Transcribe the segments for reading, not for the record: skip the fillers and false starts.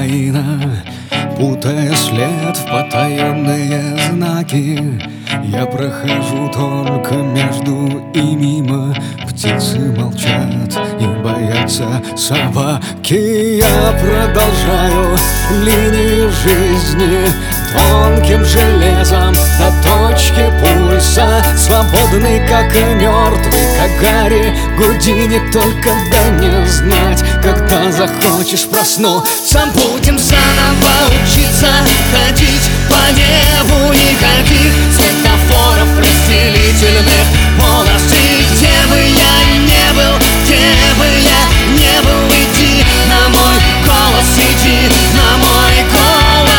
тайна, путая след в потаенные знаки. Я прохожу только между и мимо. Птицы молчат и боятся собаки. Я продолжаю линию жизни тонким железом до точки пульса, свободный, как и мертвый, как Гарри Гудини. Только дай мне знать, когда захочешь проснуться. Будем заново учиться ходить по небу. Никаких светофоров разделительных полос. И где бы я не был, где бы я не был, иди на мой голос, иди на мой голос.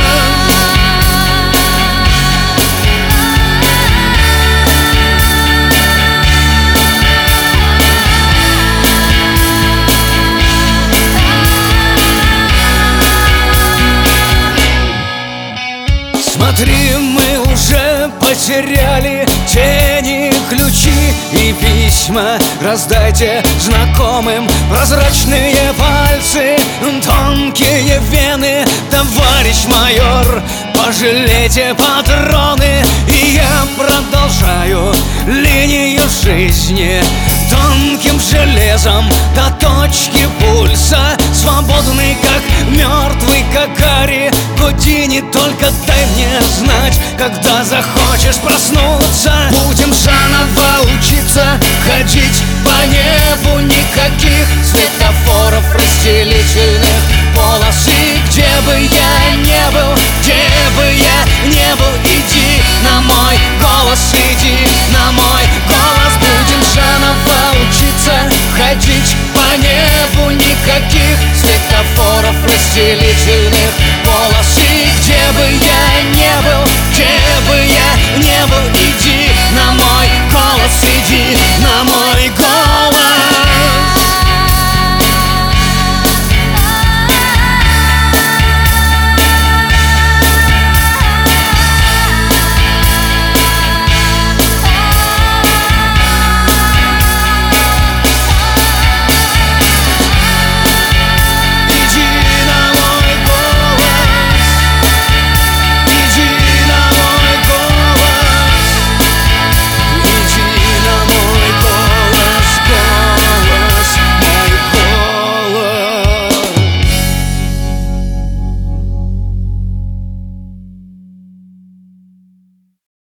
Смотри, мы уже потеряли тени, ключи и письма. Раздайте знакомым прозрачные пальцы, тонкие вены, товарищ майор. Пожалейте патроны, и я продолжаю линию жизни тонким железом до точки пульса, свободный, как мертвый, как Гарри Гудини. Только дай мне знать, когда захочешь проснуться. Будем заново учиться ходить